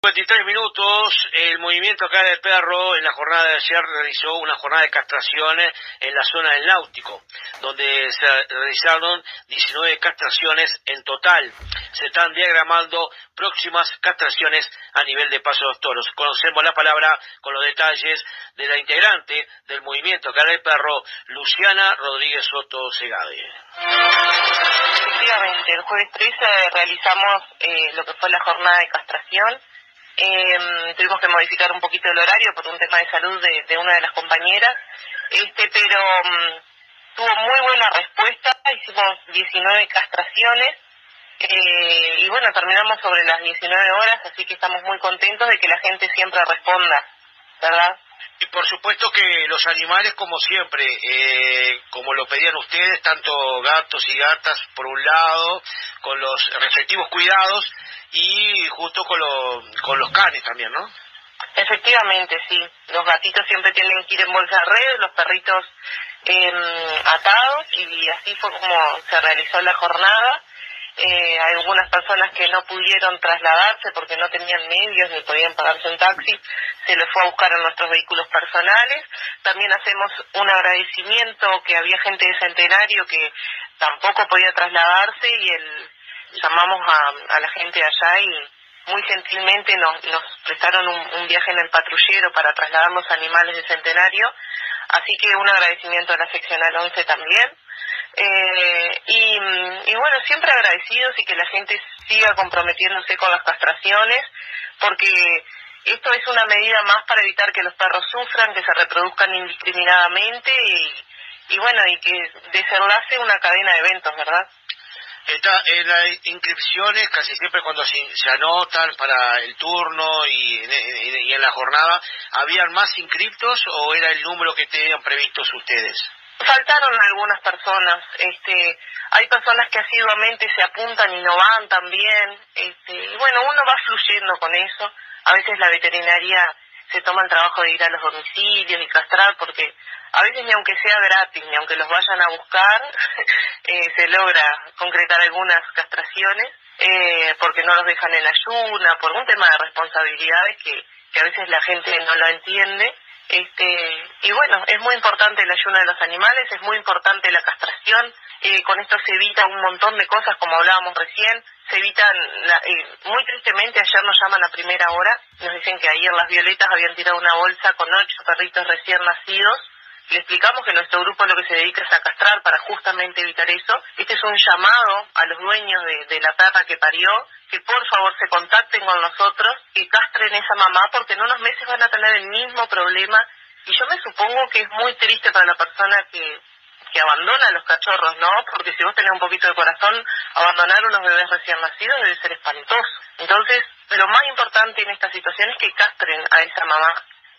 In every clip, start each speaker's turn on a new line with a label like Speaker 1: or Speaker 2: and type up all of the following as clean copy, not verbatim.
Speaker 1: 23 minutos, el movimiento acá del perro en la jornada de ayer realizó una jornada de castraciones en la zona del Náutico, donde se realizaron 19 castraciones en total. Se están diagramando próximas castraciones a nivel de Paso de los Toros. Conocemos la palabra con los detalles de la integrante del movimiento acá del perro, Luciana Rodríguez Soto Segade.
Speaker 2: Efectivamente, el jueves 13 realizamos lo que fue la jornada de castración. Tuvimos que modificar un poquito el horario por un tema de salud de una de las compañeras, pero tuvo muy buena respuesta. Hicimos 19 castraciones y bueno, terminamos sobre las 19 horas, así que estamos muy contentos de que la gente siempre responda, ¿verdad?
Speaker 1: Y por supuesto que los animales, como siempre, como lo pedían ustedes, tanto gatos y gatas por un lado, con los respectivos cuidados, y justo con los canes también, ¿no?
Speaker 2: Efectivamente, sí. Los gatitos siempre tienen que ir en bolsa de red, los perritos atados, y así fue como se realizó la jornada. Hay algunas personas que no pudieron trasladarse porque no tenían medios ni podían pagarse un taxi, se les fue a buscar en nuestros vehículos personales. También hacemos un agradecimiento que había gente de Centenario que tampoco podía trasladarse y llamamos a la gente de allá y muy gentilmente nos prestaron un viaje en el patrullero para trasladar los animales de Centenario, así que un agradecimiento a la seccional 11 también. Y bueno, siempre agradecidos y que la gente siga comprometiéndose con las castraciones, porque esto es una medida más para evitar que los perros sufran, que se reproduzcan indiscriminadamente y bueno, y que desenlace una cadena de eventos, ¿verdad?
Speaker 1: Está en las inscripciones, casi siempre cuando se anotan para el turno y en la jornada, ¿habían más inscriptos o era el número que tenían previstos ustedes?
Speaker 2: Faltaron algunas personas, hay personas que asiduamente se apuntan y no van también, y bueno, uno va fluyendo con eso. A veces la veterinaria se toma el trabajo de ir a los domicilios y castrar, porque a veces ni aunque sea gratis, ni aunque los vayan a buscar, se logra concretar algunas castraciones, porque no los dejan en ayuna, por un tema de responsabilidades que a veces la gente no lo entiende. Y bueno, es muy importante el ayuno de los animales, es muy importante la castración, con esto se evita un montón de cosas, como hablábamos recién, se evitan, muy tristemente ayer nos llaman a primera hora, nos dicen que ayer las Violetas habían tirado una bolsa con 8 perritos recién nacidos. Le explicamos que nuestro grupo lo que se dedica es a castrar para justamente evitar eso. Este es un llamado a los dueños de la perra que parió, que por favor se contacten con nosotros, que castren esa mamá, porque en unos meses van a tener el mismo problema. Y yo me supongo que es muy triste para la persona que abandona a los cachorros, ¿no? Porque si vos tenés un poquito de corazón, abandonar unos bebés recién nacidos debe ser espantoso. Entonces, lo más importante en esta situación es que castren a esa mamá.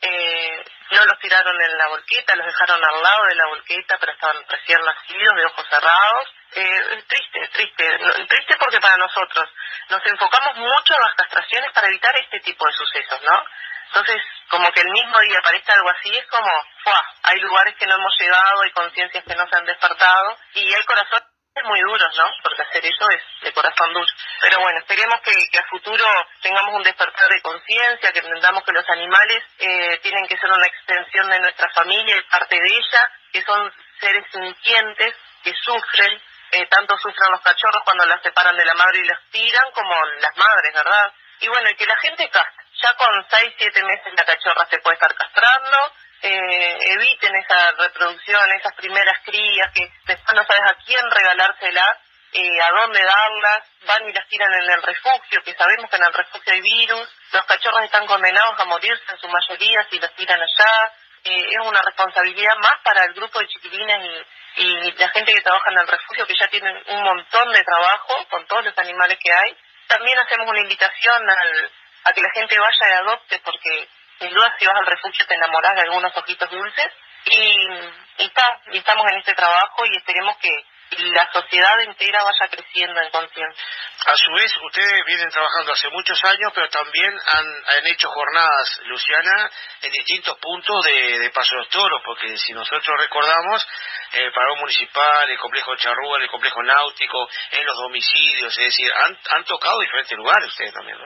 Speaker 2: No los tiraron en la volqueta, los dejaron al lado de la volqueta, pero estaban recién nacidos, de ojos cerrados. Es triste porque para nosotros nos enfocamos mucho en las castraciones para evitar este tipo de sucesos, ¿no? Entonces, como que el mismo día aparezca algo así, es como, ¡fua! Hay lugares que no hemos llegado, hay conciencias que no se han despertado, y hay corazones muy duros, ¿no? Porque hacer eso es de corazón duro. Pero bueno, esperemos que a futuro tengamos un despertar de conciencia, que entendamos que los animales tienen que ser una extensión de nuestra familia y parte de ella, que son seres sintientes, que sufren, tanto sufren los cachorros cuando las separan de la madre y los tiran, como las madres, ¿verdad? Y bueno, y que la gente castre. Ya con 6, 7 meses la cachorra se puede estar castrando. Eviten esa reproducción, esas primeras crías que después no sabes a quién regalárselas, a dónde darlas, van y las tiran en el refugio, que sabemos que en el refugio hay virus. Los cachorros están condenados a morirse en su mayoría si los tiran allá. Es una responsabilidad más para el grupo de chiquilinas y la gente que trabaja en el refugio, que ya tienen un montón de trabajo con todos los animales que hay. También hacemos una invitación a que la gente vaya y adopte, porque sin duda si vas al refugio te enamorás de algunos ojitos dulces, y estamos en este trabajo y esperemos que la sociedad entera vaya creciendo en conciencia.
Speaker 1: A su vez, ustedes vienen trabajando hace muchos años, pero también han hecho jornadas, Luciana, en distintos puntos de Paso de los Toros, porque si nosotros recordamos, el Parón Municipal, el Complejo Charrúa, el Complejo Náutico, en los domicilios, es decir, han tocado diferentes lugares ustedes también, ¿no?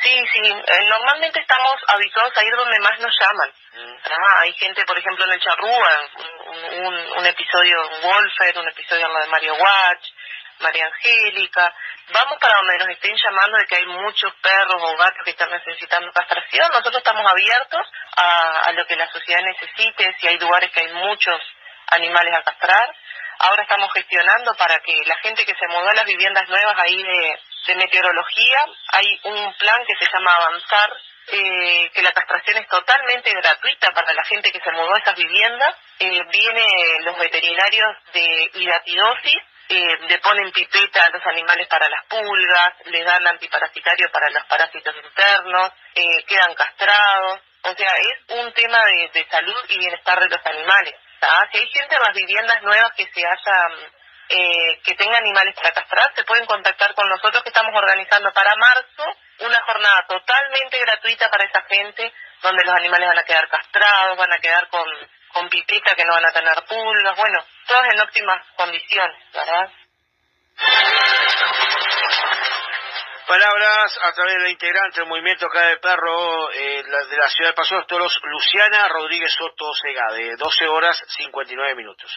Speaker 2: Sí, normalmente estamos habituados a ir donde más nos llaman. Hay gente, por ejemplo, en el Charrúa, un episodio en Wolfer, un episodio en lo de Mario Watch, María Angélica. Vamos para donde nos estén llamando de que hay muchos perros o gatos que están necesitando castración. Nosotros estamos abiertos a lo que la sociedad necesite, si hay lugares que hay muchos animales a castrar. Ahora estamos gestionando para que la gente que se mudó a las viviendas nuevas ahí de meteorología, hay un plan que se llama Avanzar, que la castración es totalmente gratuita para la gente que se mudó a esas viviendas. Vienen los veterinarios de hidatidosis, le ponen pipeta a los animales para las pulgas, les dan antiparasitario para los parásitos internos, quedan castrados. O sea, es un tema de salud y bienestar de los animales. Si hay gente en las viviendas nuevas que que tenga animales para castrar, se pueden contactar con nosotros, que estamos organizando para marzo una jornada totalmente gratuita para esa gente, donde los animales van a quedar castrados, van a quedar con pipeta, que no van a tener pulgas, bueno, todas en óptimas condiciones, ¿verdad?
Speaker 1: Palabras a través de la integrante del movimiento Cara de Perro de la ciudad de Paso de los Toros, Luciana Rodríguez Soto Segade, 12 horas 59 minutos.